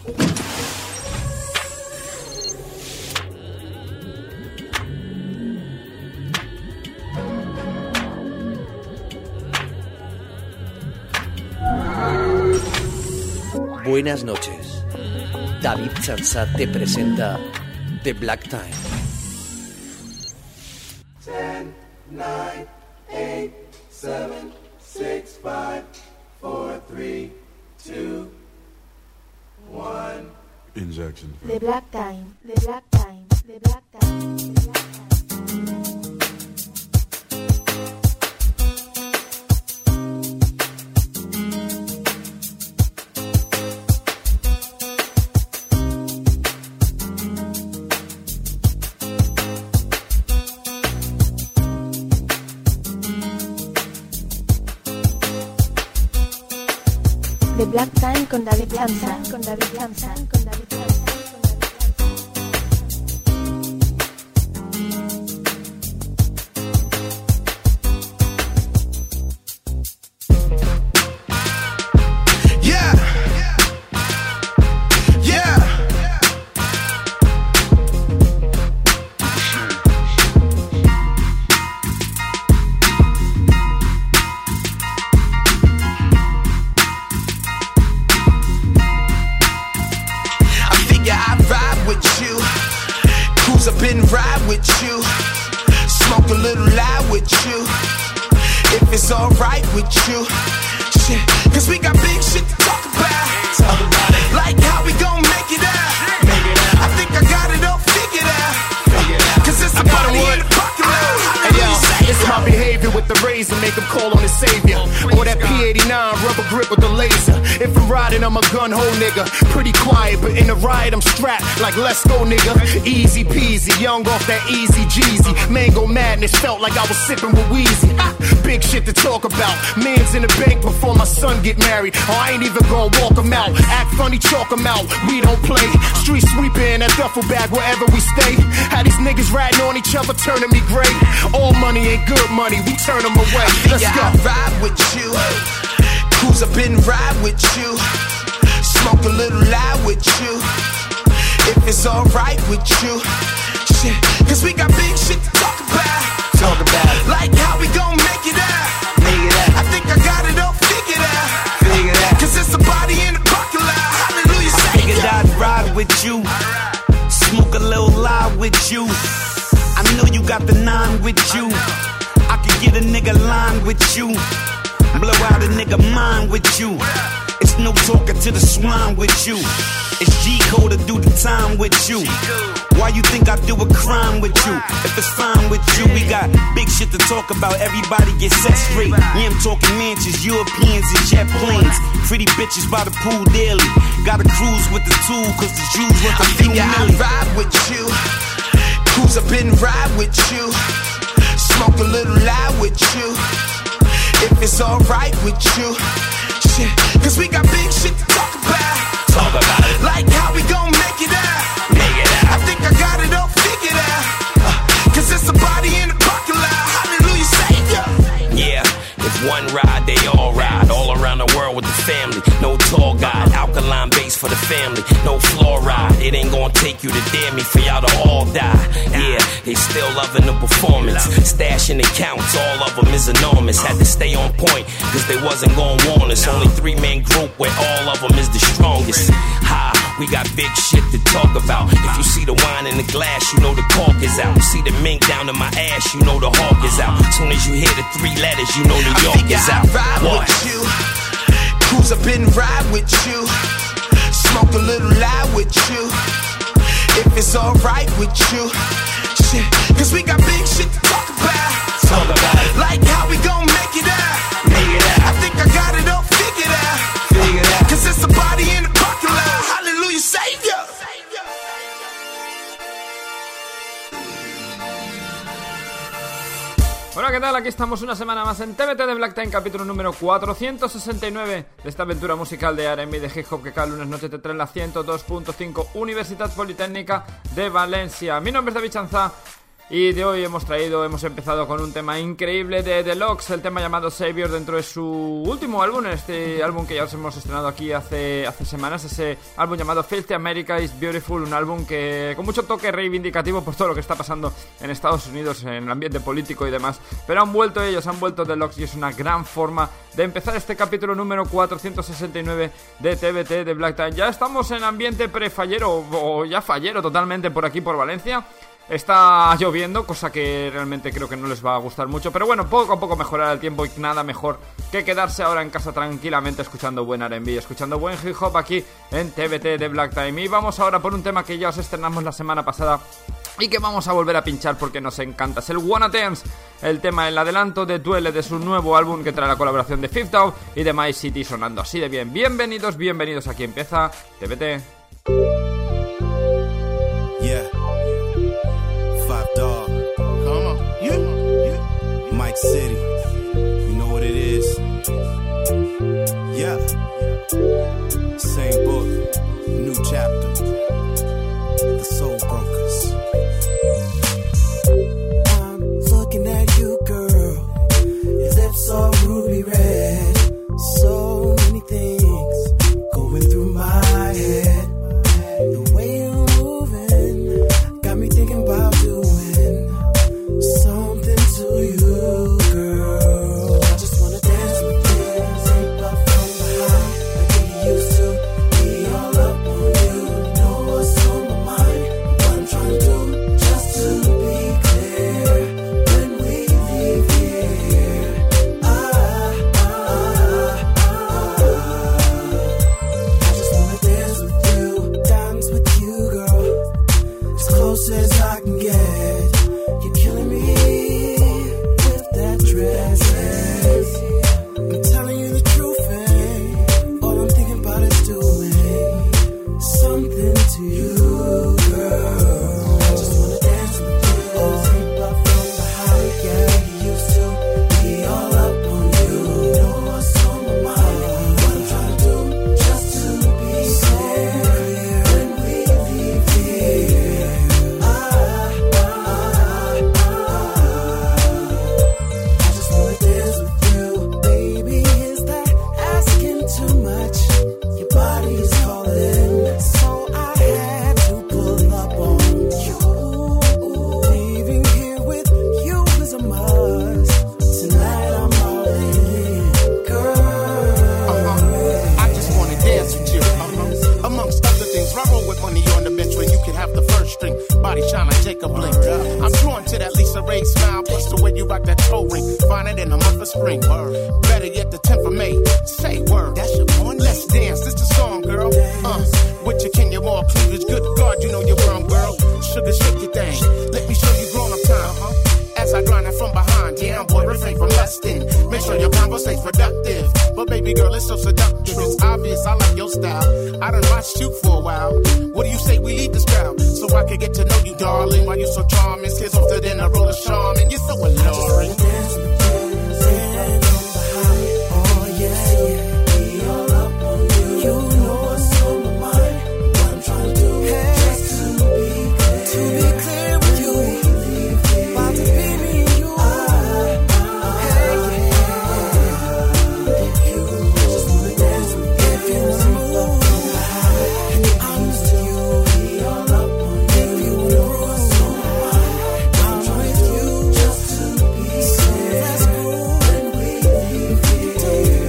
Buenas noches. David Chansat te presenta The Black Time. 10, 9, 8, 7, 6, 5, 4, 3, 2, 1. Injection. The Black Time. The Black Time. The Black Time. The Black Time. The Black Time con David Chansat, con David Chansat, con David Chansat. I'm a gun hole nigga, pretty quiet, but in the riot I'm strapped like let's go nigga. Easy peasy, young off that easy Jeezy. Mango madness felt like I was sipping with Weezy. Big shit to talk about, man's in the bank before my son get married. Oh, I ain't even gonna walk him out, act funny, chalk him out. We don't play, street sweeper in that duffel bag wherever we stay. How these niggas ratting on each other turning me gray. All money ain't good money, we turn them away. Let's go. I ride with you, cruise up and ride with you. Smoke a little loud with you, if it's alright with you. Shit, cause we got big shit to talk about. Talk about it. Like how we gon' make it out. Make it out. I think I got it all figured out. Figured out. Cause it's a body in the parking lot. Hallelujah, I figured I'd ride with you, smoke a little loud with you. I know you got the 9 with you. I could get a nigga line with you, blow out a nigga mind with you. It's no talking to the swine with you. It's G-code to do the time with you. Why you think I do a crime with you? If it's fine with you, we got big shit to talk about. Everybody get set straight. Yeah, I'm talking mansions, Europeans and jet planes. Pretty bitches by the pool daily. Gotta cruise with the tool, cause the Jews want the few million. I ride with you, cruise up and ride with you. Smoke a little loud with you, if it's alright with you. Shit, cause we got big shit to talk about. Talk about it. Like how we gon' make it out. Make it out. I think I got it all figured out. Cause it's a body in the parking lot. Hallelujah, Savior. Yeah, if one ride, they all ride. All around the world with the family. No tall guy, alkaline base for the family. No fluoride, it ain't gonna take you to dare me for y'all to all die. Yeah, they still loving the performance. Stashing accounts, all of them is enormous. Had to stay on point, cause they wasn't gonna warn us. Only 3-man group where all of them is the strongest. Ha, we got big shit to talk about. If you see the wine in the glass, you know the cork is out. See the mink down in my ass, you know the hawk is out. Soon as you hear the 3 letters, you know New York is out. Ride What? with you, cruise up and ride with you. Smoke a little loud with you, if it's alright with you. Shit, cause we got big shit to talk about. Talk about it. Like how we gon' make it out. Make it out. I think I got it all figured out. Figured out. Cause it's a body in the parking lot. Hallelujah, Savior. Hola, ¿qué tal? Aquí estamos una semana más en TBT de Black Time, capítulo número 469 de esta aventura musical de R&B de hip hop que cada lunes noche te trae en la 102.5 Universitat Politécnica de Valencia. Mi nombre es David Chansat Y de hoy hemos empezado con un tema increíble de The Lox, el tema llamado Savior, dentro de su último álbum, este álbum que ya os hemos estrenado aquí hace semanas, ese álbum llamado Filthy America is Beautiful, un álbum que con mucho toque reivindicativo por todo lo que está pasando en Estados Unidos, en el ambiente político y demás, pero han vuelto The Lox, y es una gran forma de empezar este capítulo número 469 de TBT de Black Time. Ya estamos en ambiente prefallero, o ya fallero totalmente por aquí, por Valencia. Está lloviendo, cosa que realmente creo que no les va a gustar mucho, pero bueno, poco a poco mejorará el tiempo y nada mejor que quedarse ahora en casa tranquilamente escuchando buen R&B, escuchando buen hip hop aquí en TBT de Black Time. Y vamos ahora por un tema que ya os estrenamos la semana pasada y que vamos a volver a pinchar porque nos encanta. Es el Wanna Dance, el tema, el adelanto de Duele de su nuevo álbum que trae la colaboración de Fifth Dog y de My City, sonando así de bien. Bienvenidos, aquí empieza TBT. Yeah. Five Dog. Come on. Yeah. Mike City. You know what it is. Yeah. Same book. New chapter. The Soul Brokers. I'm looking at you, girl. Your lips are ruby red. So many things going through my head. The way you're moving got me thinking about doing something to you, girl. I just wanna dance with you, take up from behind, like we used to. Be all up on you, know what's on my mind, what I'm trying to do, just to be clear. When we leave here, I just wanna dance with you, girl. As close as I can get. You're killing me with that dress. I'm telling you the truth, and all I'm thinking about is doing something to you, girl. I just wanna dance with you, take up from behind, yeah, you used to be all up on you. Know what's on my mind, what I'm trying to do, just to be clear. When we leave here, I just wanna dance with you, baby. Is that asking too much? Your body's calling, so I had to pull up on you. Leaving here with you is a must. Tonight I'm all in, girl. I just wanna dance with you. Amongst other things, I roll with money on the bench when you can have the first string. Body shine like Jacob Blink. I'm drawn to that Lisa Ray smile, plus the way you rock that toe ring. Find it in the month of spring. Better yet, the 10th of May. Say word, that's your point. Let's dance, this the song, girl. With your Kenya more cleavage, good God, you know you're wrong, girl. Sugar, shake your thing. Let me show you grown up time. As I grind it from behind, yeah, boy, refrain from lusting. Make sure your convo stays productive. But baby girl, it's so seductive. It's obvious, I like your style. I done watched you for a while. What do you say we leave this crowd? So I can get to know you, darling. Why you so charming? Skills softer than a roll of charming. You're so alluring. Dance with you, stand on behind. Oh yeah, yeah. Be all up on you. You know what's on my mind, what I'm trying to do, just to be clear with you. About to be me and you. Hey, yeah. You just wanna dance with you. If you wanna move, and I'm used to you. Be all up on you. If you wanna know what's on my mind, I'm with you, just to be clear. That's cool when we leave here.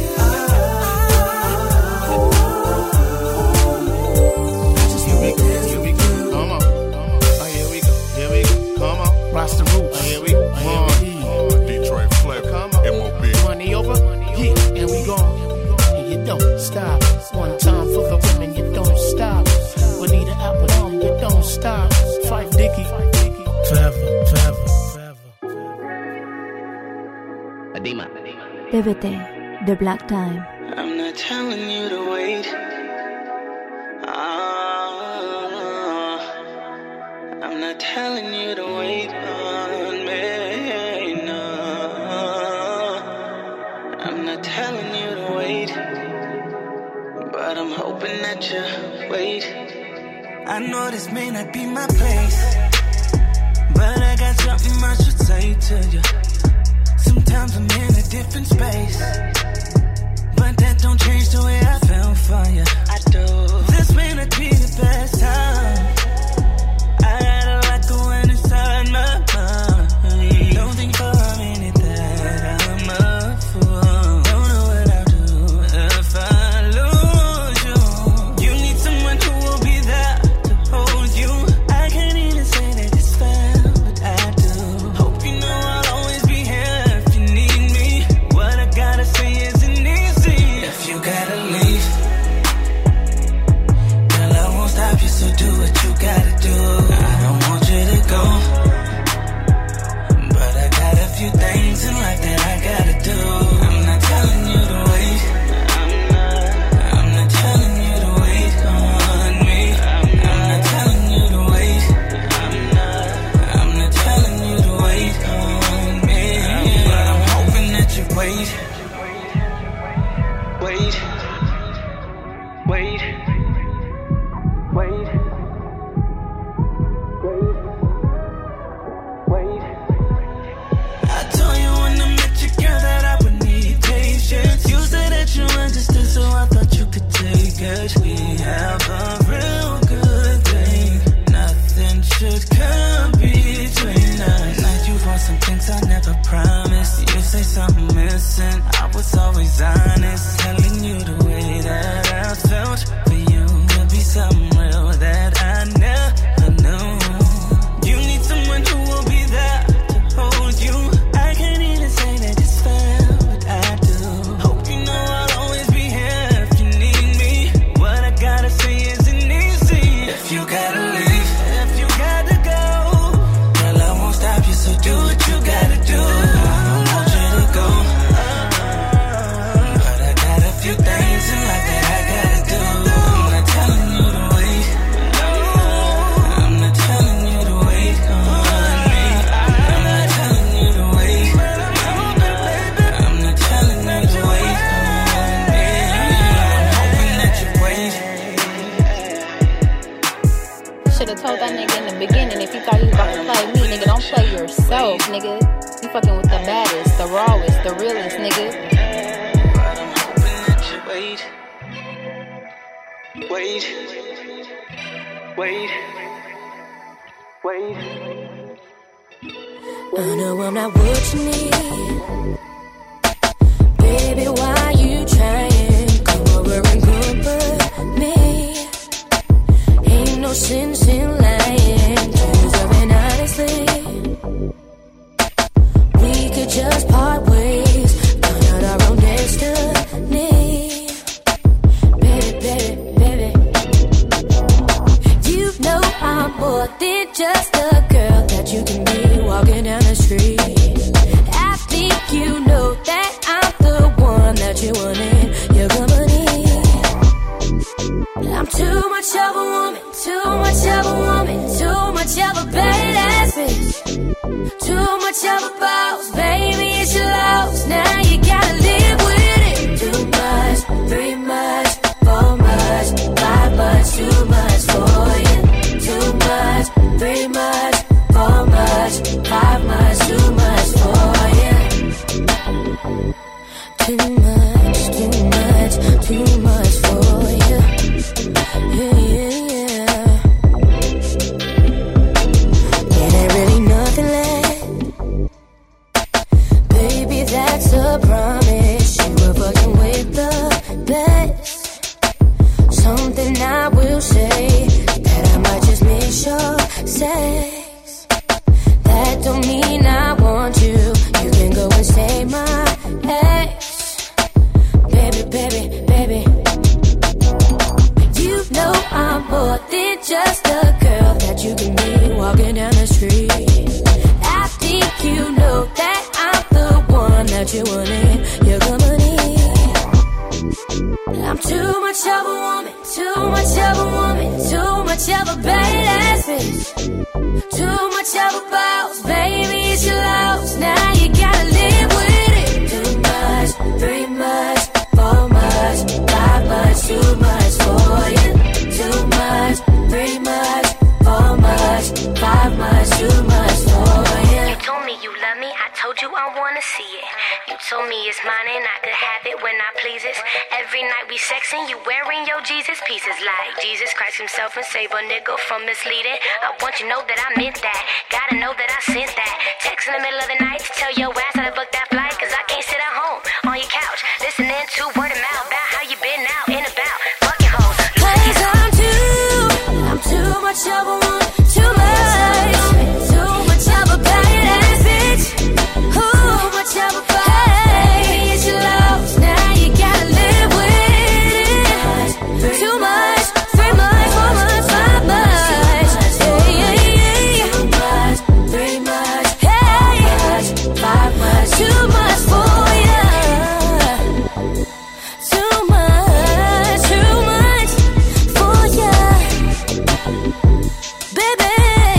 Here we go. Come on. Oh, here we go. Come on. Rasta Roots. Here we go. Detroit Flavor, Come on. MOB. Money over? Yeah, and we gone. And you don't stop. One time for the women, you don't stop. Bonita Apple, you don't stop. Five Dicky. Forever. TBT de Black Time. I'm not telling you to wait. I'm not telling you to wait on me. No, I'm not telling you to wait, but I'm hoping that you wait. I know this may not be my place, but something I should say to you. Sometimes I'm in a different space, but that don't change the way I feel for you. I do. This may not be the best time. I got a lot going inside my mind. Don't think for a minute that I'm a fool. Don't know what I'll do if I lose you. You need someone who will be there to hold you. I can't even say that it's fair, but I do. Hope you know I'll always be here if you need me. What I gotta say isn't easy. If you gotta leave, girl, I won't stop you, so do what you gotta do. I don't want you to go, but I got a few things in life that I gotta do. I'm not telling you to wait. I'm not telling you to wait on me. I'm not telling you to wait. I'm not telling you to wait on me. But I'm hoping that you wait. Wait. Wait. Wait. Wait. I told you when I met you, girl, that I would need patience. You said that you understood, so I thought you could take it. We have a real good thing. Nothing should come between us. Now you want some things I never promised. You say something missing. I was always honest, telling you the way that I felt for you. Could be something real that I never knew. You need someone who will be there to hold you. I can't even say that it's fair, but I do. Hope you know I'll always be here if you need me. What I gotta say isn't easy. If you gotta leave, if you gotta go, girl, I won't stop you, so do what you gotta do. I don't want you to go, but I got a few things in life that I gotta do. I'm not telling you to wait. I'm not telling you to wait on me. I'm not telling you to wait. I'm not telling you to wait on me. I'm hoping that you wait. Should've told that nigga in the beginning if you thought you was about to play me, nigga, don't play yourself, nigga. You fucking with the baddest, the rawest, the realest, nigga. But I'm hoping that you wait. Wait. Wait. Wait. I know I'm not what you need. Baby, why you trying? Come over and comfort me. Ain't no sense in lying, deserving honestly. We could just part ways, find out our own destiny. Baby, baby, baby, you know I'm more than just a girl that you can be walking down the street. I think you know that I'm the one that you want in your company. I'm too much of a woman, too much of a woman, too much of a badass bitch, too much of a boss, baby, it's your loss. Now you gotta live with it. Too much, 3 much, 4 much, 5 much, too much for you. Too much, 3 much, 4 much, 5 much, too much for you. Too much, too much, too much for you. Yeah, yeah, yeah. It ain't really nothing left, baby, that's a promise. You were fucking with the best. Something I will say, that I might just miss your sex. That don't mean I want you. You can go and stay my ex. Baby, baby, baby, you know I'm more than just a girl that you can meet walking down the street. I think you know that I'm the one that you want in your company. I'm too much of a woman, too much of a woman, too much of a badass bitch, too much of a boss, baby, it's your loss. Now you gotta live with it. Too much, 3 much, 4 much, 5 much, too much for you. Too much, 3 much, 4 much, 5 much, too much for you. night we sexing, you wearing your Jesus pieces like Jesus Christ himself and save a nigga from misleading. I want you to know that I meant that, gotta know that I sent that. Text in the middle of the night to tell your ass that I booked that flight, cause I can't sit at home on your couch listening to word of mouth about how you been out and about fucking hoes. Cause I'm too much of a woman, too much of a badass bitch. Too much of a baby, it's your loves, now you gotta live with it. Too much, 3 months, 4 months, 5 months. Hey, too much, 3 months, hey, 5 months. Too much for ya. Too much for ya, baby.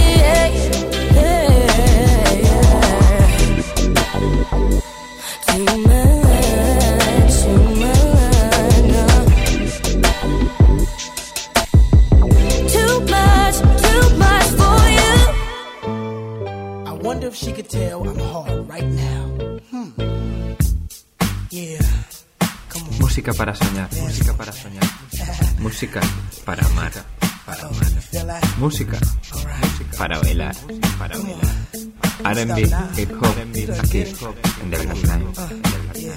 If she could tell I'm hard right now. Yeah. Música para soñar, música para soñar. Música para amar, para amar. Música para bailar, para bailar. R&B, hip hop, aquí en The Black Time.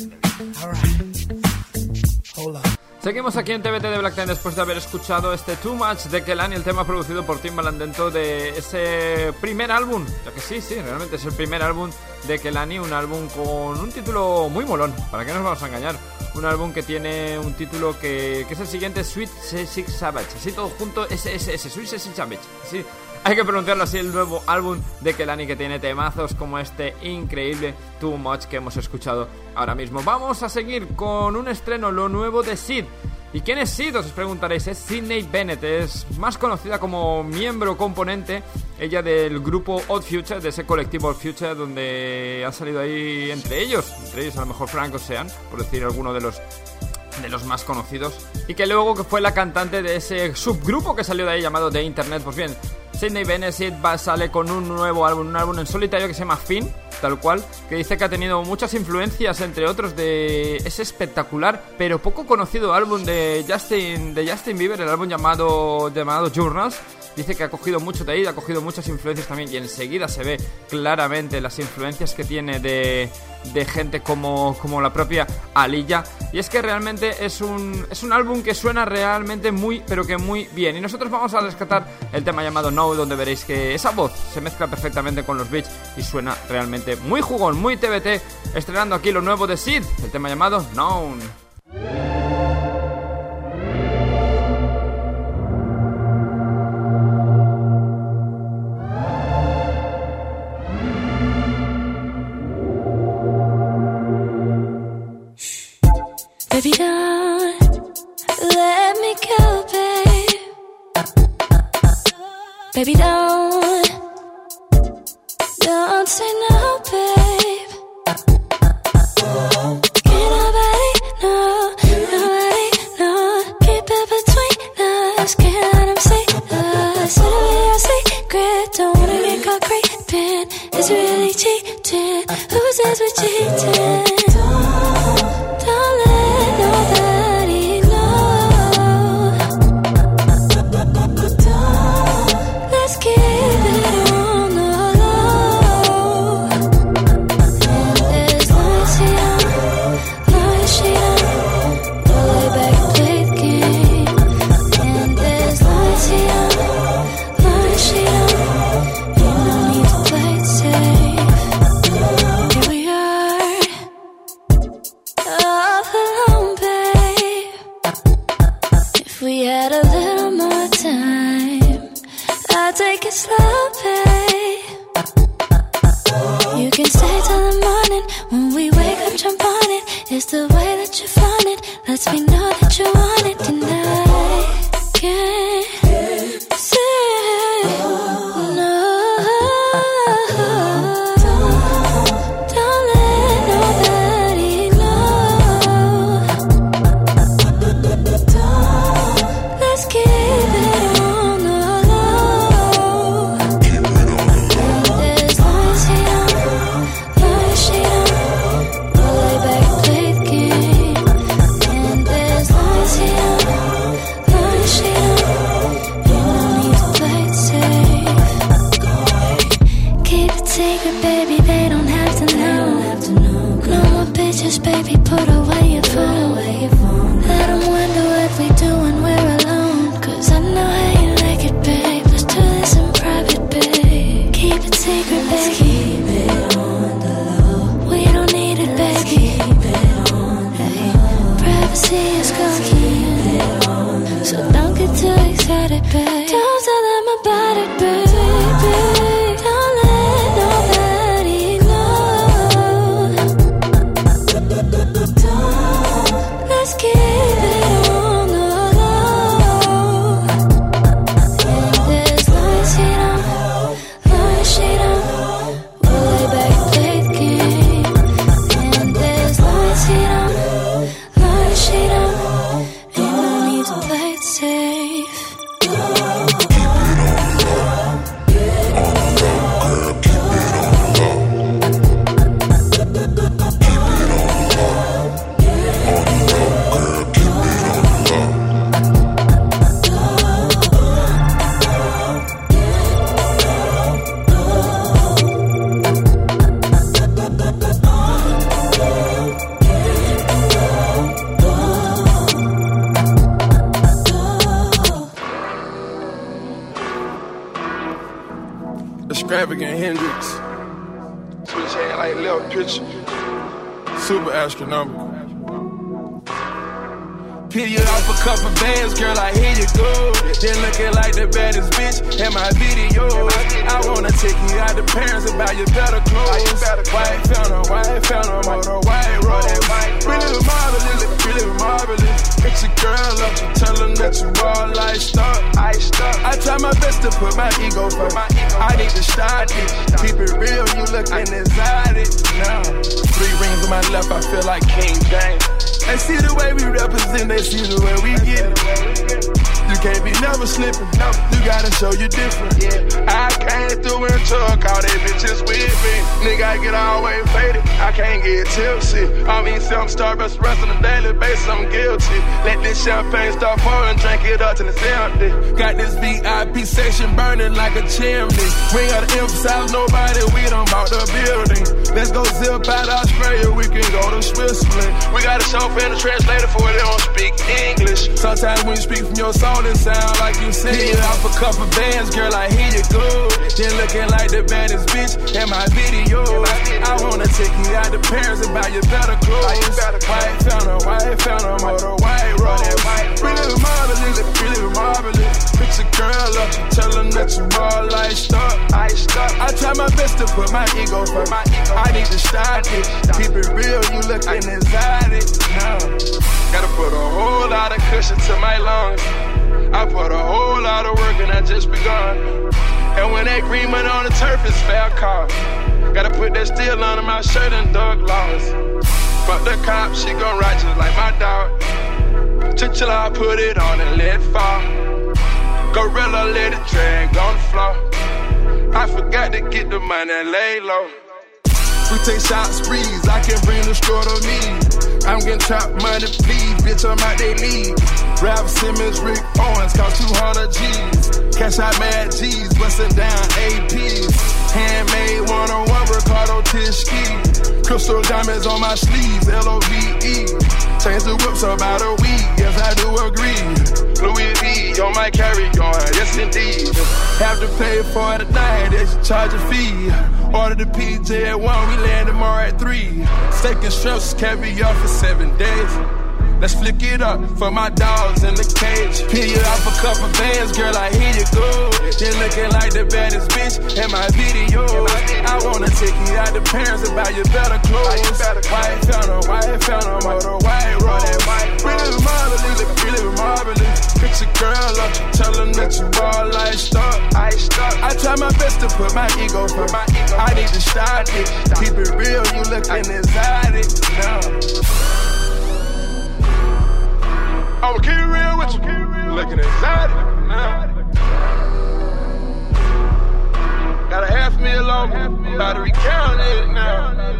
Seguimos aquí en TBT de Black Time después de haber escuchado este Too Much de Kehlani, el tema producido por Timbaland dentro de ese primer álbum. Ya que sí, realmente es el primer álbum de Kehlani, un álbum con un título muy molón, ¿para qué nos vamos a engañar? Un álbum que tiene un título que es el siguiente, Sweet Sexy Savage, así todo junto, SSS, Sweet Sexy Savage, así. Hay que pronunciarlo así, el nuevo álbum de Kehlani, que tiene temazos como este increíble Too Much que hemos escuchado ahora mismo. Vamos a seguir con un estreno, lo nuevo de Syd. ¿Y quién es Syd? Os preguntaréis. Es Sydney Bennett, es más conocida como miembro componente, ella del grupo Odd Future, de ese colectivo Odd Future, donde han salido ahí entre ellos a lo mejor Frank Ocean, por decir alguno de los más conocidos, y que luego que fue la cantante de ese subgrupo que salió de ahí llamado The Internet. Pues bien, Sydney Bennett sale con un nuevo álbum, un álbum en solitario que se llama Fin, tal cual, que dice que ha tenido muchas influencias, entre otros, de ese espectacular pero poco conocido álbum de Justin Bieber, el álbum llamado Journals. Dice que ha cogido mucho de ahí, ha cogido muchas influencias también, y enseguida se ve claramente las influencias que tiene de gente como la propia Aaliyah. Y es que realmente es un álbum que suena realmente muy, pero que muy bien. Y nosotros vamos a rescatar el tema llamado No, donde veréis que esa voz se mezcla perfectamente con los beats y suena realmente muy jugón, muy TBT, estrenando aquí lo nuevo de Syd, el tema llamado Known. Baby, don't let me go, babe. Baby, don't say no, babe. Can't nobody know, keep it between us. Can't let them see us. Literally our secret, don't wanna get caught creeping. Is it really cheating? Who says we're cheating? Don't let nobody know. Let's keep it on the low. And as long as he don't, long as she don't, we'll lay back and play the game. And as long as he don't, long as she don't, ain't no need to play it safe. Here we are, all alone, babe. If we had a little more time, I'd take it slow, babe. You can stay till the morning. When we wake up, jump on it. It's the way that you flaunt it. Lets me know that you want it tonight. Can't say no. Don't let nobody know. Let's keep it on the low. As long as he don't, long as she don't, we'll lay back and play the game. extravagant Hendrix. Switch hand like left pitcher. Super astronomical. Peel you off a couple bands, girl, I hear you go. Then looking like the baddest bitch in my videos. I wanna take you out to Paris and buy you better clothes. White fountain, motor, white rose. Really marvelous, really marvelous. Pick your girl up, tell them that you all iced up. I try my best to put my ego first. I need to start it. Keep it real, you looking exotic. Now, 3 rings on my left, I feel like King James. They see the way we represent, they see the way we get it. You can't be never slipping, you gotta show you different. I came through and took all they bitches with me. Nigga, I get always faded, I can't get tipsy. I mean, some Starbucks rest on a daily basis, I'm guilty. Let this champagne start pouring, drink it up till it's empty. Got this VIP section burning like a chimney. We ain't gotta emphasize nobody, we done bought the building. Let's go zip out Australia, we can go to Switzerland. We got a chauffeur and a translator for it, they don't speak English. Sometimes when you speak from your soul, it sound like you sing. Hit off a couple bands, girl, I hear you good. Then looking like the baddest bitch in my videos. I wanna take you out to Paris and buy you better clothes. White fountain, motor, white rose. Really marvelous. Pick your girl up, tell them that you all iced up. I try my best to put my ego first. I need to start it. Keep it real, you looking exotic. Now, gotta put a whole lot of cushion to my lungs. I put a whole lot of work and I just begun. And when that green money on the turf is fair call. Gotta put that steel under my shirt and Doug Laws. Fuck the cop, she gon' ride just like my dog. Chinchilla, I put it on and let it fall. Gorilla, let it drag on the floor. I forgot to get the money and lay low. We take shot sprees, I can bring the store to me. I'm getting trap money, please, bitch, I'm out they league. Ralph Simmons, Rick Owens, cost 200 G's. Cash out mad G's, bustin' down APs. Handmade 101, Ricardo Tishke. Crystal diamonds on my sleeves, LOVE. Change the whips about a week, yes I do agree. Louis V on my carry-on, yes indeed. Have to pay for it tonight, they should charge a fee. Order the PJ at 1, we land tomorrow at 3. Steak and shrimps, caviar for 7 days. Let's flick it up for my dogs in the cage. Peel you off a couple bands, girl, I hear you good. Then looking like the baddest bitch in my videos. I wanna take you out to Paris and buy you better clothes. White fountain, motor, white rose. Really marvelous. Pick your girl up, tell them that you all iced up. I try my best to put my ego first. I need to start it. Keep it real, you looking exotic now. I'ma keep it real with you. Looking exotic now. Got a $500,000 on me. About to recount it now.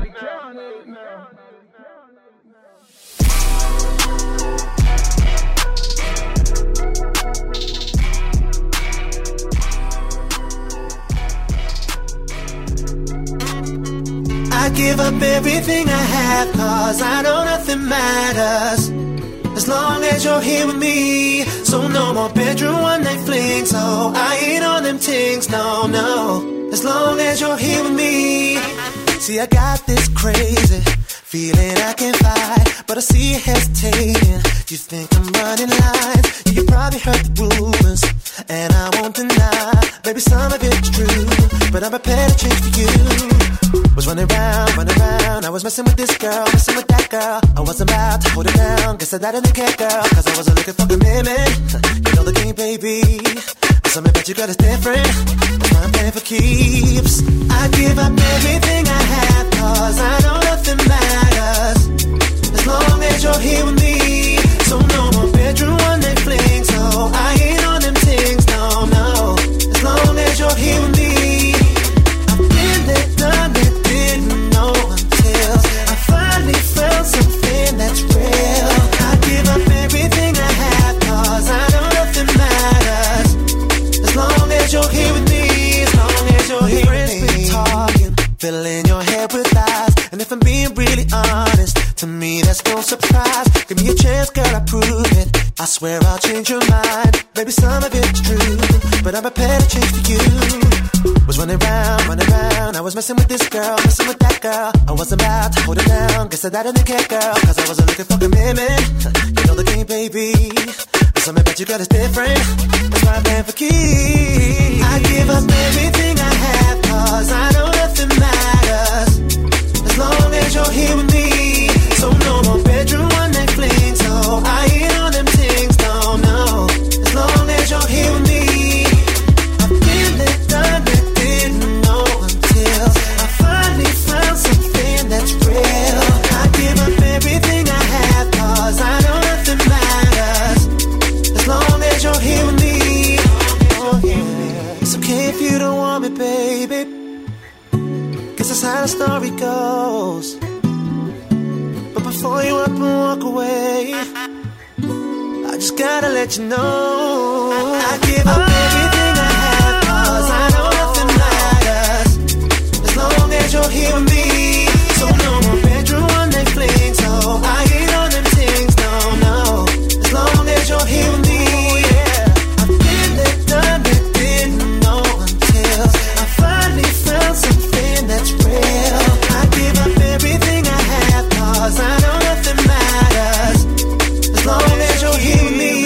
I give up everything I have, cause I know nothing matters as long as you're here with me. So no more bedroom one night flings. So I ain't on them things, no, no. As long as you're here with me. See, I got this crazy feeling I can't fight, but I see you hesitating. You think I'm running lines. You probably heard the rumors, and I won't deny. Maybe some of it's true, but I'm prepared to change for you. Was running around, I was messing with this girl, messing with that girl. I wasn't about to hold it down, guess that I didn't care, girl, cause I wasn't looking for commitment. You know the game, baby, but something about you, girl, is different. That's why I'm playing for keeps. I give up everything I have, cause I know nothing matters as long as you're here with me. So no more bedroom one night fling. So I ain't on them things, no, no. As long as you're here with me. I've been there, done that, didn't know until I finally felt something that's real. I give up everything I have, cause I know nothing matters as long as you're here with me. As long as you're here with me. Talking, filling your head with lies, and if I'm being really honest, to me that's no surprise. Give me a chance, girl, I prove it. I swear I'll change your mind. Maybe some of it's true, but I'm prepared to change for you. Was running running round. I was messing with this girl, messing with that girl. I was about to hold her down. Guess that I didn't care, girl, cause I wasn't looking for commitment. You know the game, baby. But something about you, girl, is different. That's why I plan for keys. I give up everything I have, cause I know nothing matters as long as you're here with me. So no more bedroom one night fling. So I ain't on them things, no. As long as you're here with me. I've been there, done it, didn't know until I finally found something that's real. I give up everything I have, cause I know nothing matters as long as you're here with me. Oh, yeah. It's okay if you don't want me, baby, cause that's how the story goes. But before you up and walk away, I just gotta let you know I give up everything I have, cause I know nothing matters as long as you're here with me. So no more bedroom one night fling. So I ain't on them things, no. As long as you're here with me, yeah. I've been there, done it, didn't know until I finally found something that's real. I give up everything I have, cause I know nothing matters as long as you're here with me.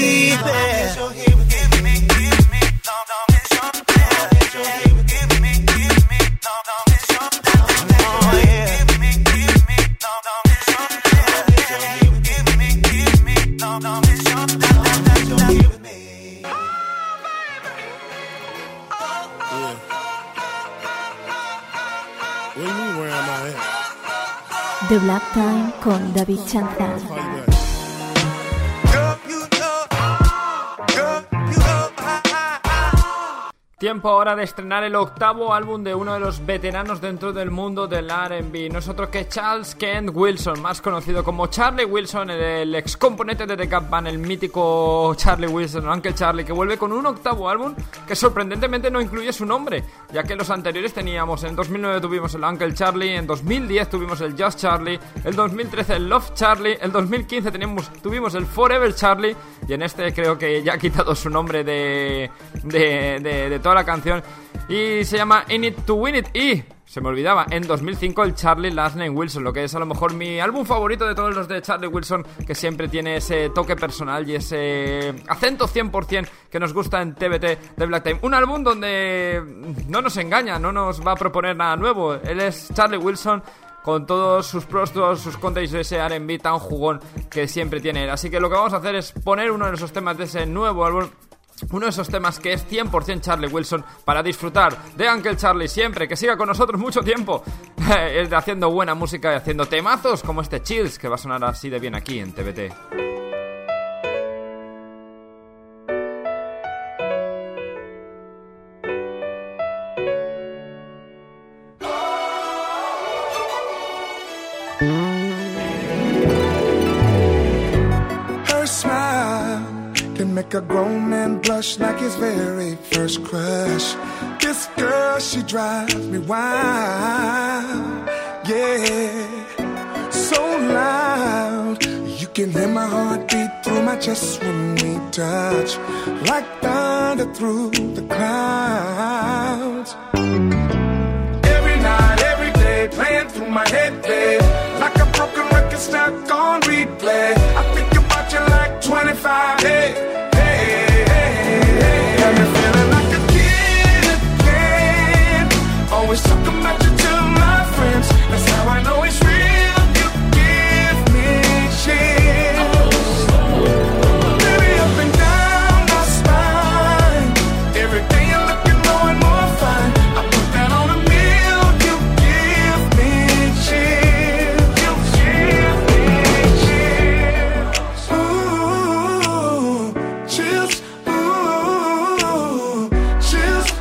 The Black Time con David Chanzal. Tiempo ahora de estrenar el octavo álbum de uno de los veteranos dentro del mundo del R&B. No es otro que Charles Kent Wilson, más conocido como Charlie Wilson, el ex componente de The Gap Band, el mítico Charlie Wilson, Uncle Charlie, que vuelve con un octavo álbum que sorprendentemente no incluye su nombre, ya que los anteriores teníamos, en 2009 tuvimos el Uncle Charlie, en 2010 tuvimos el Just Charlie, el 2013 el Love Charlie, el 2015 tuvimos el Forever Charlie, y en este creo que ya ha quitado su nombre de toda la canción, y se llama In It to Win It. Y se me olvidaba, en 2005 el Charlie Last Name Wilson, lo que es a lo mejor mi álbum favorito de todos los de Charlie Wilson, que siempre tiene ese toque personal y ese acento 100% que nos gusta en TBT de Black Time. Un álbum donde no nos engaña, no nos va a proponer nada nuevo. Él es Charlie Wilson, con todos sus pros, todos sus contras, ese R&B tan jugón que siempre tiene él. Así que lo que vamos a hacer es poner uno de esos temas de ese nuevo álbum, uno de esos temas que es 100% Charlie Wilson, para disfrutar de Uncle Charlie siempre, que siga con nosotros mucho tiempo, haciendo buena música y haciendo temazos como este Chills, que va a sonar así de bien aquí en TBT. Make a grown man blush like his very first crush. This girl, she drives me wild. Yeah, so loud you can hear my heartbeat through my chest when we touch, like thunder through the clouds. Every night, every day, playing through my head, babe, like a broken record stuck on replay. I think about you like 25 days. Always talking about you to my friends. That's how I know it's real. You give me chills, baby, up and down my spine. Every day you're looking more and more fine. I put that on a meal. You give me chills. You give me chills. Ooh, chills. Ooh, chills.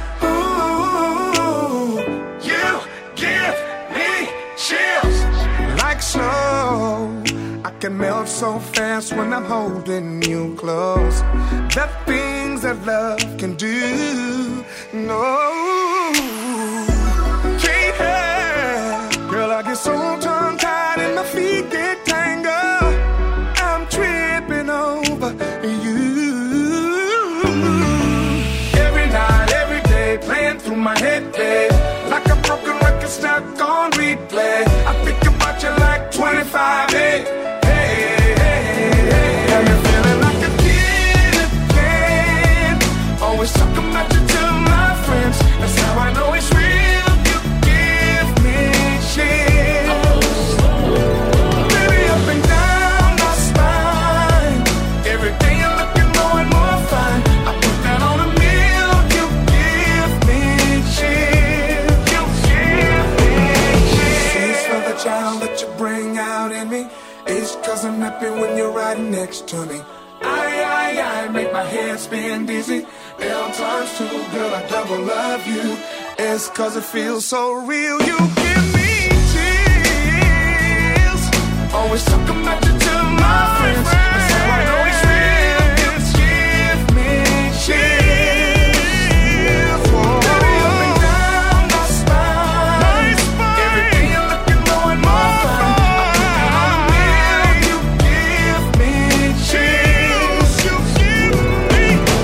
Can melt so fast when I'm holding you close. The things that love can do, no, can't help. Girl, I get so tongue-tied and my feet get tangled. I'm tripping over you. Every night, every day, playing through my head, babe. Like a broken record stuck on replay. I think about you like 25, hey, hey, hey, hey. Got me feeling like a kid again. Always talking about you to my friends. That's how I know it's real. You give me chills. Baby, up and down my spine. Every day you're looking more and more fine. I put that on a meal. You give me chills. You give me chills. She's for the child that you bring out in me. It's 'cause I'm happy when you're right next to me. I make my head spin dizzy. L times 2, girl, I double love you. It's 'cause it feels so real. You give me chills. Always talking about you to my friends. That's how I know it's real. You give me chills. Baby, up and down my spine. Every day you're looking more and more fine. I put that on a meal. You give me chills. You give me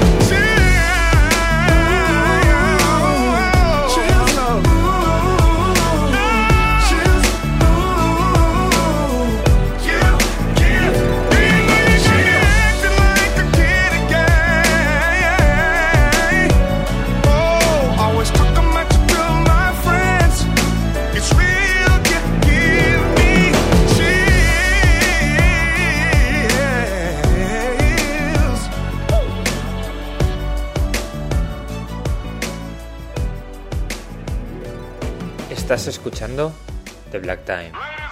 Estás escuchando The Black Time.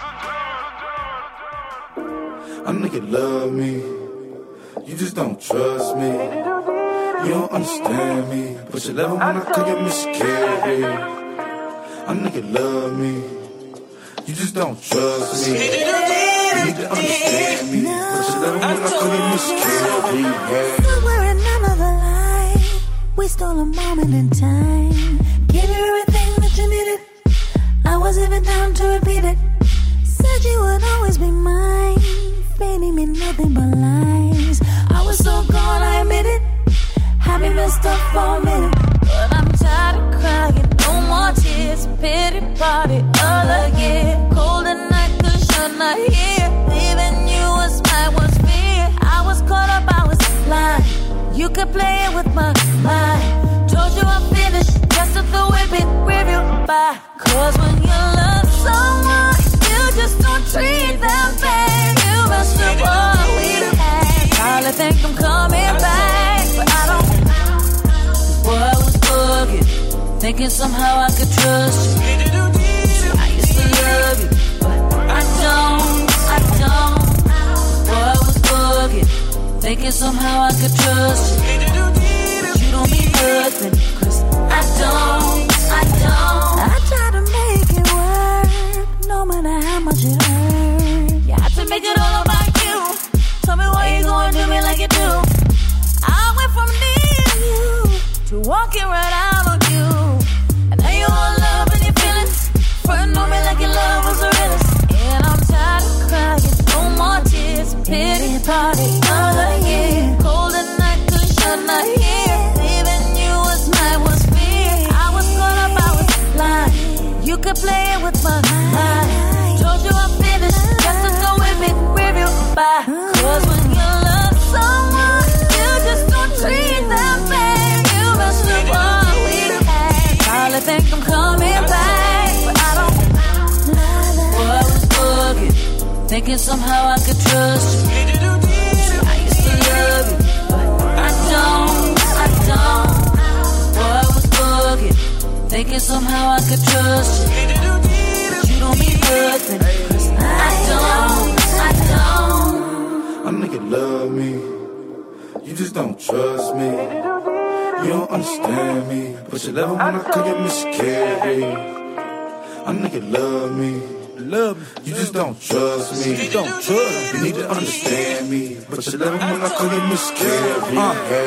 I know you love me, you just don't trust me. You don't understand me, but you love it when I call you Miss Carey. I know you love me, you just don't trust me. You need to understand me, but you love it when I call you Miss Carey. Yeah. Somewhere in another life, we stole a moment in time. Gave you everything that you needed. I was even down to repeat it. Said you would always be mine. Feeding me nothing but lies. I was so gone, I admit it. Had me messed up for a minute. But I'm tired of crying, no more tears. Pity party all again. Cold at night, cause you're not here. Leaving you was my worst fear. I was caught up, I was blind. You could play it with my mind. Told you I'm finished, just to throw it in review by. Cause when you love someone, you just don't treat them bad. You messed up all we had. Probably think I'm coming back, but I don't. Boy, I was bugging, thinking somehow I could trust you. I used to love you, but I don't. Boy, I was bugging, thinking somehow I could trust you. But you don't mean nothing, 'cause I don't. I try to make it work, no matter how much it hurt. You have to make it all about you. Tell me why you gonna do me like you do. I went from needing you to walking right out on you. And now you all love and your feelings. Front on me like your love was the realest. And I'm tired of crying, no more tears. Pity party all again. Cold at night, 'cause you're not here. Leaving you was my worst fear. I was caught up, I was blind. You could play it with my mind. Told you I'm finished, just to go with me, review by. 'Cause when you love someone, you just don't treat them bad. You messed up all we had. Probably think I'm coming back, but I don't. Boy, I was bugging, thinking somehow I could trust you. I used to love you, but I don't. Boy, I was bugging, thinking somehow I could trust you. But you don't mean nothing, 'cause I don't. I know you love me, you just don't trust me. You don't understand me, but you love it when I call you Miss Carey. I know you love me, you just don't trust me. You need to understand me, but you love it when I call you Miss Carey.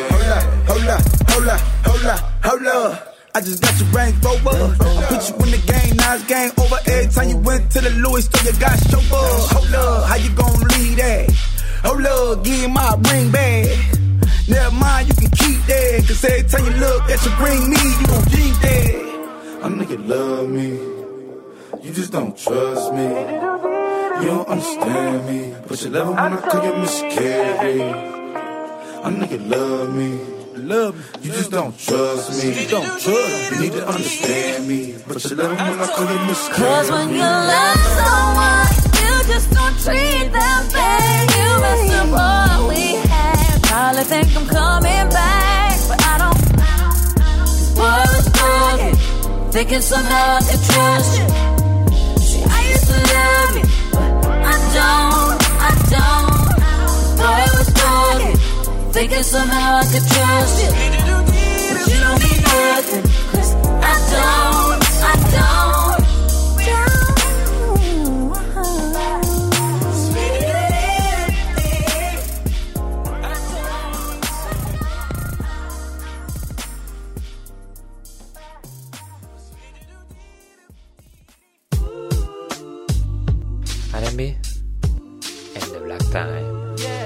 Hold up. I just got your range rover. Put you in the game, now it's game over. Every time you went to the Louis store, you got chauffeur. Hold up, how you gon' leave that? Hold up, give my ring back. Never mind, you can keep that. 'Cause every time you look at you bring me, you gon' drink that. I know you love me. You just don't trust me. You don't understand me. But you love it when I call you Miss Carey. I know you love me. You just don't trust me. You don't trust. You need to understand me. But you love it when I call you Miss Carey. 'Cause when you love someone, you just don't treat them bad. You mess up all we had. Probably think I'm coming back, but I don't. Boy, I was bugging, thinking somehow I could trust you. See, I used to love you, but I don't. Boy, I was bugging, thinking somehow I could trust you. But you don't mean nothing, 'cause I don't. R&B en The Black Time.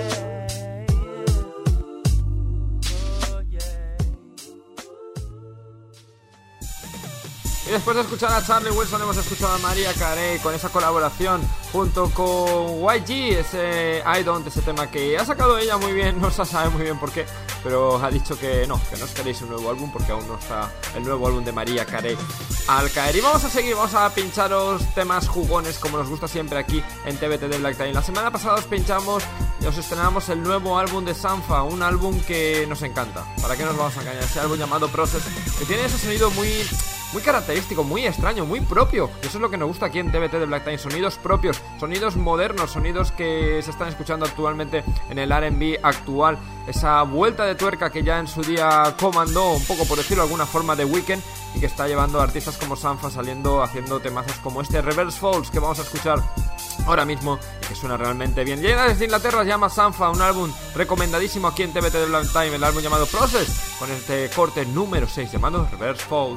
Y después de escuchar a Charlie Wilson hemos escuchado a Mariah Carey con esa colaboración junto con YG, ese I Don't, ese tema que ha sacado ella muy bien, no se sabe muy bien por qué, pero ha dicho que no esperéis un nuevo álbum porque aún no está el nuevo álbum de Mariah Carey al caer. Y vamos a seguir, vamos a pincharos temas jugones como nos gusta siempre aquí en TBT de Black Time. La semana pasada os estrenamos el nuevo álbum de Sampha, un álbum que nos encanta, ¿para qué nos vamos a engañar? Ese álbum llamado Process, que tiene ese sonido muy característico, muy extraño, muy propio. Eso es lo que nos gusta aquí en TBT de Black Time. Sonidos propios, sonidos modernos, sonidos que se están escuchando actualmente en el R&B actual. Esa vuelta de tuerca que ya en su día comandó, un poco por decirlo de alguna forma, The Weeknd, y que está llevando a artistas como Sampha haciendo temazos como este Reverse Falls que vamos a escuchar ahora mismo y que suena realmente bien. Llega desde Inglaterra, se llama Sampha, un álbum recomendadísimo aquí en TBT de Black Time, el álbum llamado Process, con este corte número 6 llamado Reverse Falls.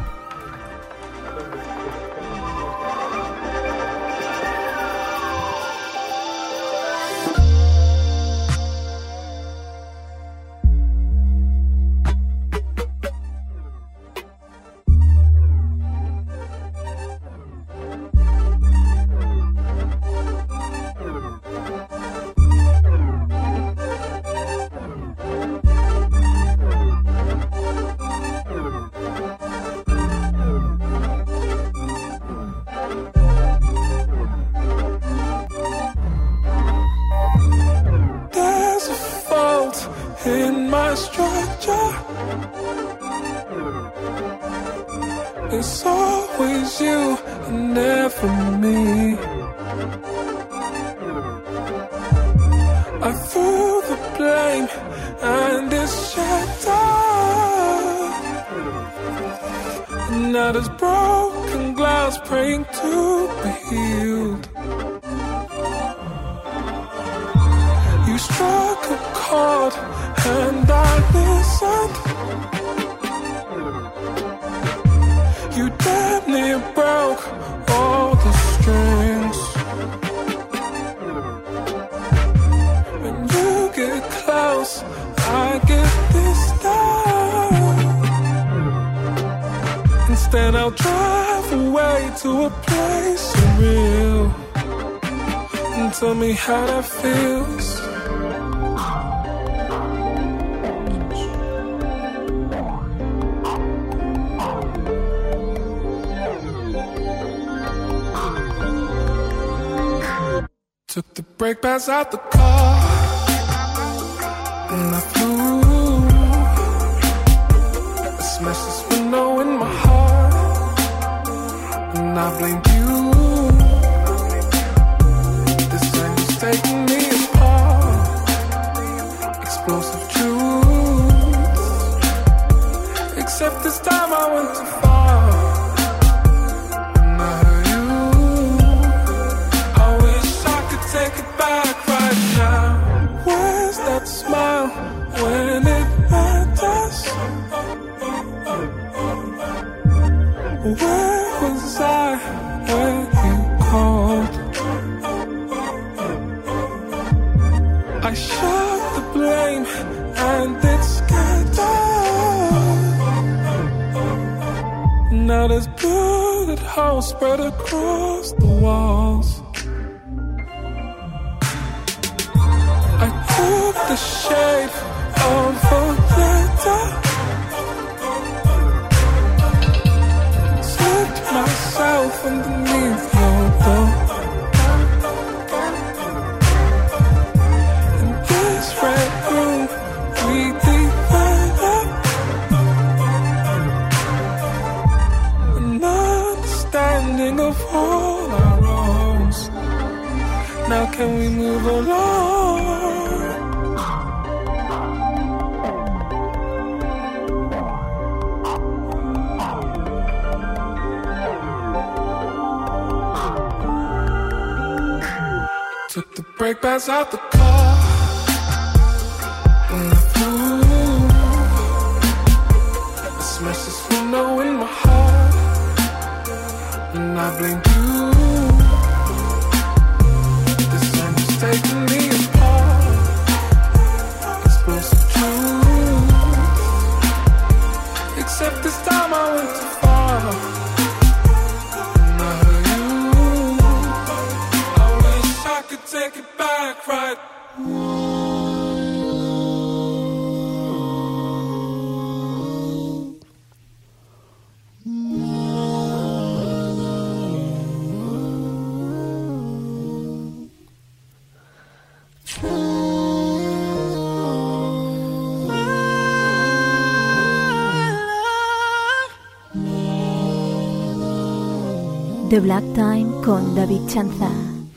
It's always you and never me. I threw the blame and it's shattered. And now there's broken glass praying to be healed. You struck a chord and I listened. You damn near broke all the strings. When you get close, I get distant. Instead I'll drive away to a place surreal and tell me how that feels. Took the brake pads out the car and I flew. I smashed this window in my heart and I blamed you. This angel's taking me apart. Explosive truth. Except this time I went too far. Take it back right now. Where's that smile when it matters? Where was I when you called? I shot the blame and it scattered. now there's bullet holes spread across the walls. I took the shape of a letter, slipped myself underneath your door. In this red room we develop an understanding of all our wrongs. Now can we move along? Took the brake pads out the car and I flew. I smashed this window in my heart and I blamed you. This time it's taking me apart, exposed to truth. Except this time I went too far. Take it back right. The Black Time con David Chanza.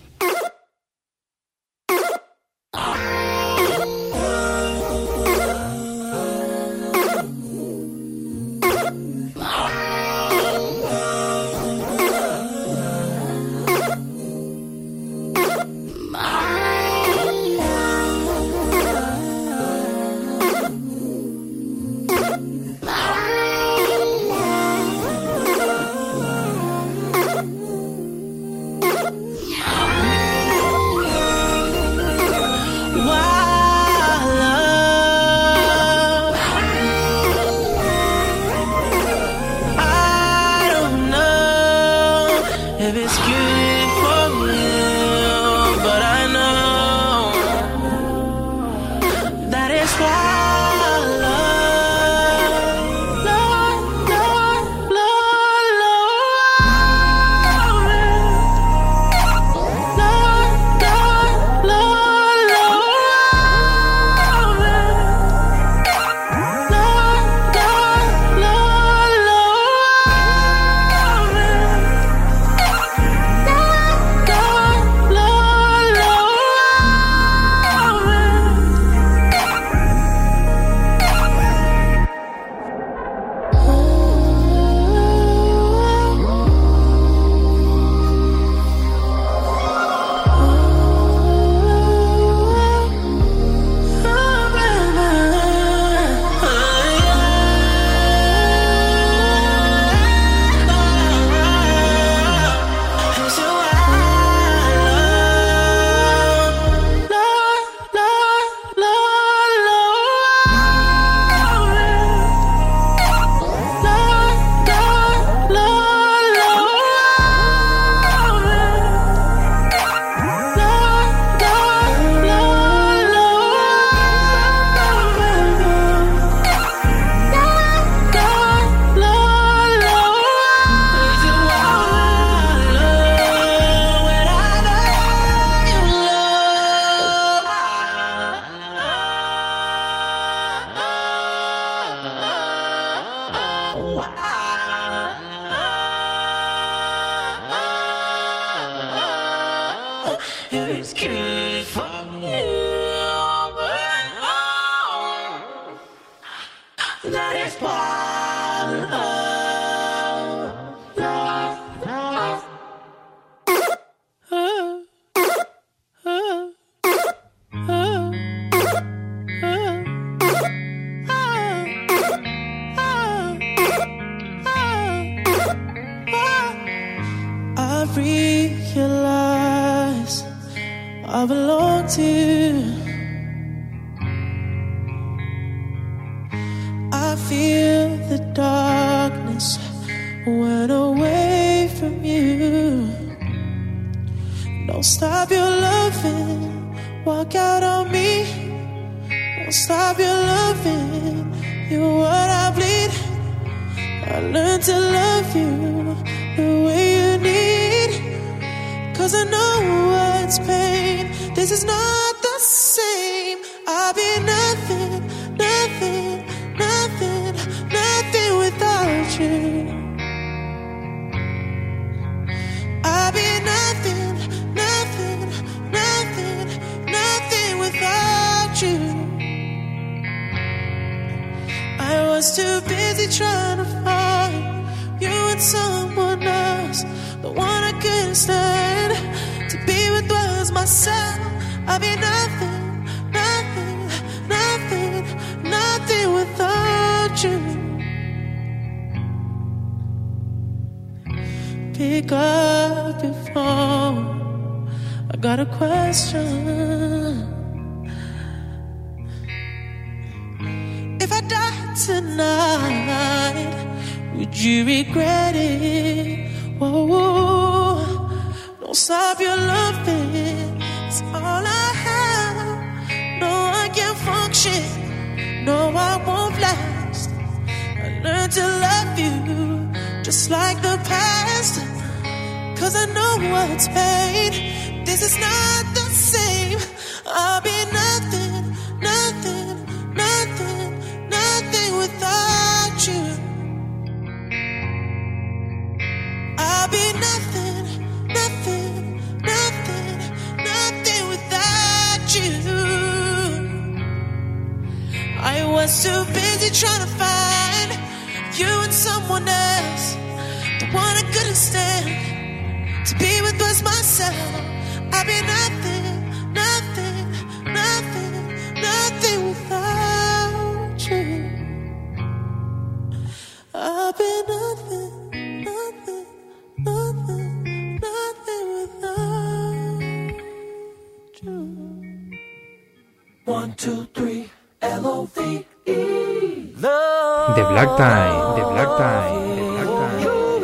realize I belong to you. I feel the darkness went away from you. Don't stop your loving, walk out on me. Don't stop your loving, you're what I bleed. I learned to love you the way you need. 'Cause I know what's pain, this is not the same. I'll be nothing, nothing, nothing, nothing without you. I'll be nothing, nothing, nothing, nothing without you. I was too busy trying to find you and someone else, the one I couldn't stand. To be with was myself. I'll be nothing, nothing, nothing, nothing without you. Pick up your phone, I got a question. If I died tonight, would you regret it? Whoa, whoa. Don't stop your loving, it's all I have. No, I can't function, no, I won't last. I learned to love you just like the past. 'Cause I know what's pain, this is not the same. I'll be nothing, nothing, nothing, nothing without you. I'll be nothing, nothing, nothing, nothing without you. I was too busy trying to find you and someone else, the one I couldn't stand. To be with was myself. I'll be nothing, nothing, nothing, nothing without you. I'll be nothing, nothing, nothing, nothing without you. 1, 2, 3, L-O-V-E. The Black Time, The Black Time, The Black Time.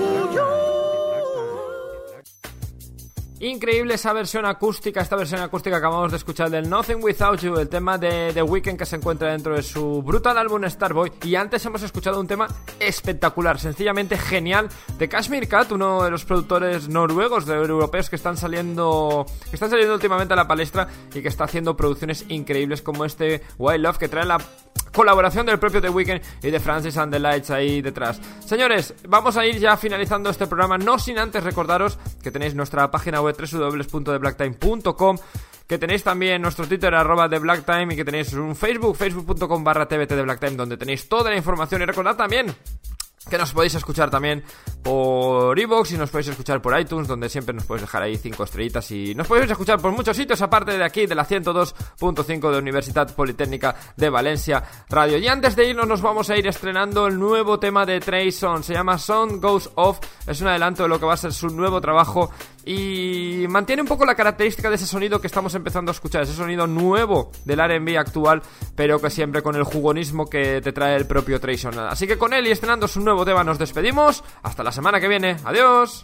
Increíble esa versión acústica, esta versión acústica que acabamos de escuchar del Nothing Without You, el tema de The Weeknd que se encuentra dentro de su brutal álbum Starboy. Y antes hemos escuchado un tema espectacular, sencillamente genial, de Kashmir Cat, uno de los productores noruegos, europeos que están saliendo últimamente a la palestra y que está haciendo producciones increíbles como este Wild Love, que trae la colaboración del propio The Weeknd y de Francis and the Lights ahí detrás. Señores, vamos a ir ya finalizando este programa, no sin antes recordaros que tenéis nuestra página web www.thebblacktime.com, que tenéis también nuestro Twitter @TheBlackTime y que tenéis un Facebook, facebook.com/tvtthebblacktime, donde tenéis toda la información. Y recordad también que nos podéis escuchar también por iVoox y nos podéis escuchar por iTunes, donde siempre nos podéis dejar ahí 5 estrellitas, y nos podéis escuchar por muchos sitios aparte de aquí, de la 102.5 de Universidad Politécnica de Valencia Radio. Y antes de irnos, nos vamos a ir estrenando el nuevo tema de Trey Songz. Se llama Sun Goes Off, es un adelanto de lo que va a ser su nuevo trabajo y mantiene un poco la característica de ese sonido que estamos empezando a escuchar, ese sonido nuevo del R&B actual, pero que siempre con el jugonismo que te trae el propio Trey Songz. Así que con él y estrenando su nuevo tema nos despedimos, hasta la semana que viene, adiós.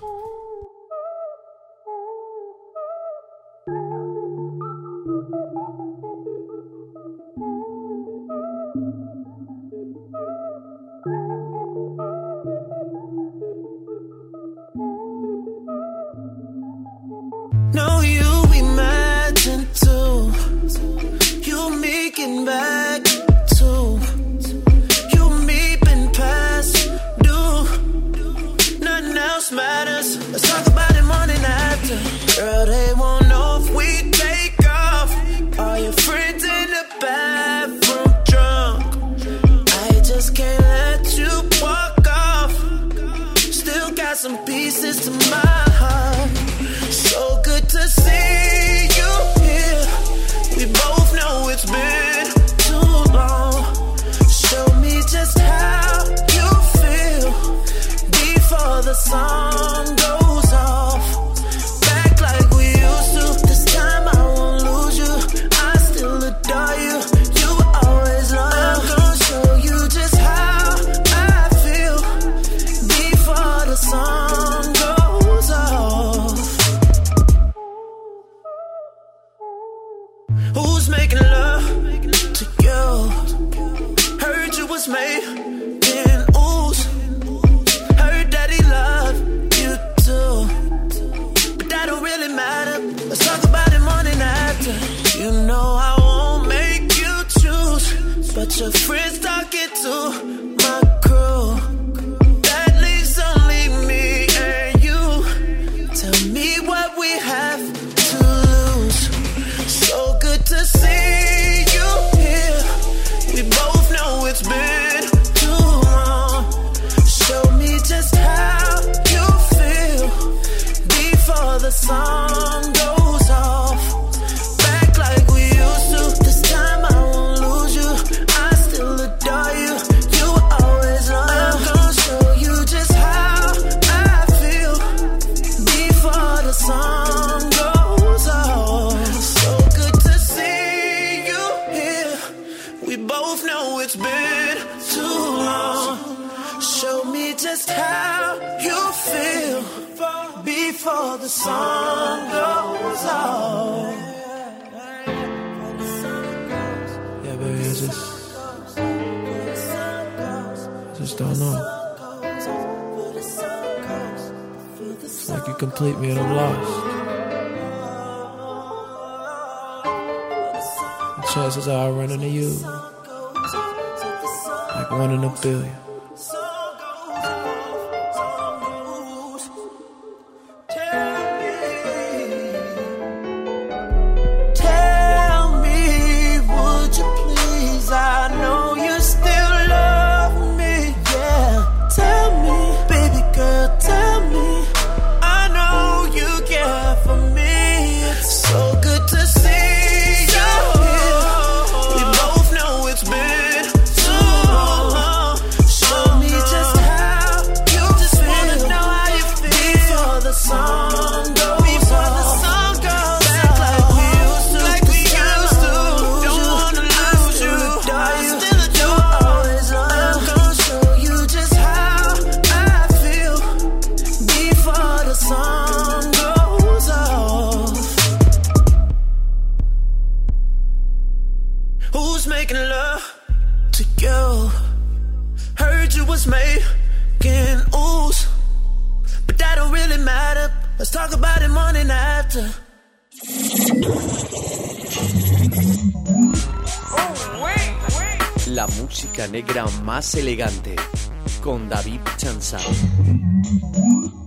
No, you imagine too. You making back too. You me been past due. Nothing else matters. Let's talk about it morning after. Girl, they won't know if we take off. All your friends in the bathroom drunk. I just can't let you walk off. Still got some pieces to my heart. So good to see you here. We both know it's been too long. Show me just how you feel before the song goes off. Back like we used to. This time I won't lose you. I still adore you. You were always loyal. I'm gonna show you just how I feel before the sun goes off. Back like we used to. This time I won't lose you. I still adore you. You were always loyal. I'm gonna show you just how I feel before the sun goes off. So good to see you here. We both know it's been too long. Show me just how you feel before the sun goes off. Yeah, baby, I just don't know. It's like you complete me and I'm lost. The chances are I run into you like 1 in a billion. Who's making love to you? Heard you was making oohs, but that don't really matter. Let's talk about it morning after. La música negra más elegante con David Chansa.